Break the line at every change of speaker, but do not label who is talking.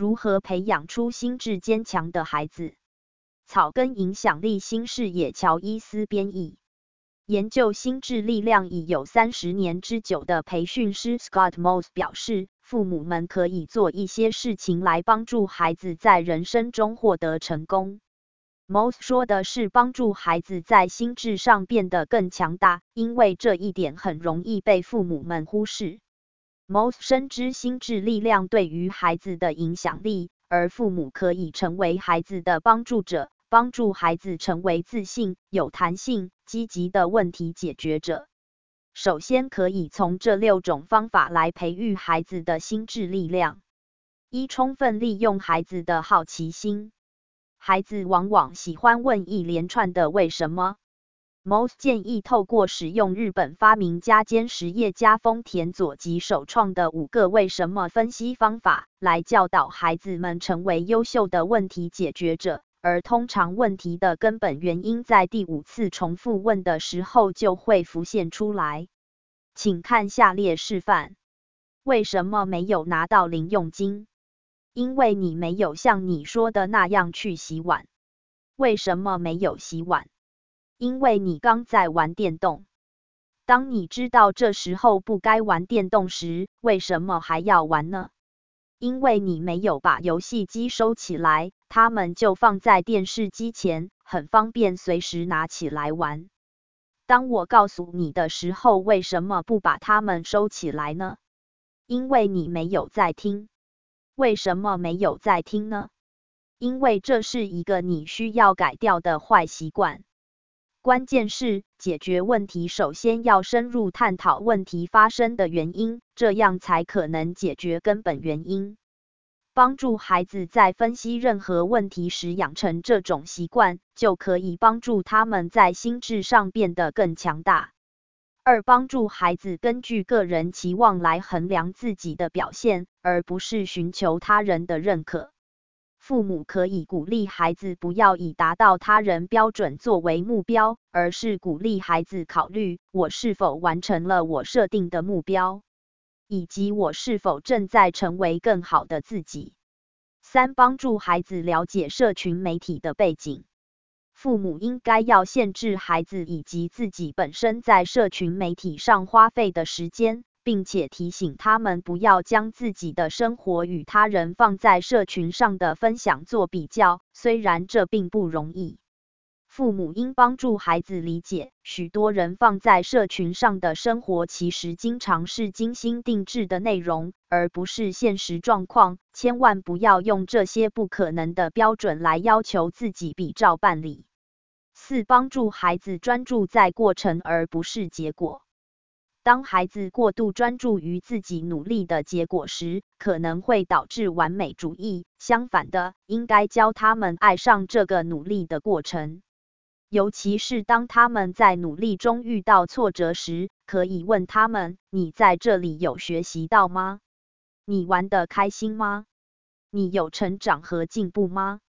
如何培养出心智坚强的孩子？草根影响力新视野乔伊斯编译。研究心智力量已有30年之久的培训师 Scott Moss 表示，父母们可以做一些事情来帮助孩子在人生中获得成功。Moss 说的是帮助孩子在心智上变得更强大，因为这一点很容易被父母们忽视。Moss 深知心智力量对于孩子的影响力，而父母可以成为孩子的帮助者，帮助孩子成为自信、有弹性、积极的问题解决者。首先可以从这6种方法来培育孩子的心智力量。1、充分利用孩子的好奇心。孩子往往喜欢问一连串的为什么。Moss 建议透过使用日本发明家兼实业家丰田佐吉首创的5个为什么分析方法，来教导孩子们成为优秀的问题解决者，而通常问题的根本原因在第5次重复问的时候就会浮现出来。请看下列示范。为什么没有拿到零用金？因为你没有像你说的那样去洗碗。为什么没有洗碗？因为你刚在玩电动。当你知道这时候不该玩电动时，为什么还要玩呢？因为你没有把游戏机收起来，它们就放在电视机前，很方便随时拿起来玩。当我告诉你的时候，为什么不把它们收起来呢？因为你没有在听。为什么没有在听呢？因为这是一个你需要改掉的坏习惯。关键是，解决问题首先要深入探讨问题发生的原因，这样才可能解决根本原因。帮助孩子在分析任何问题时养成这种习惯，就可以帮助他们在心智上变得更强大。2、帮助孩子根据个人期望来衡量自己的表现，而不是寻求他人的认可。父母可以鼓励孩子不要以达到他人标准作为目标，而是鼓励孩子考虑，我是否完成了我设定的目标，以及我是否正在成为更好的自己。3、帮助孩子了解社群媒体的背景。父母应该要限制孩子以及自己本身在社群媒体上花费的时间，并且提醒他们不要将自己的生活与他人放在社群上的分享做比较，虽然这并不容易。父母应帮助孩子理解，许多人放在社群上的生活其实经常是精心定制的内容，而不是现实状况，千万不要用这些不可能的标准来要求自己比照办理。4、帮助孩子专注在过程而不是结果。当孩子过度专注于自己努力的结果时，可能会导致完美主义。相反的，应该教他们爱上这个努力的过程。尤其是当他们在努力中遇到挫折时，可以问他们：你在这里有学习到吗？你玩得开心吗？你有成长和进步吗？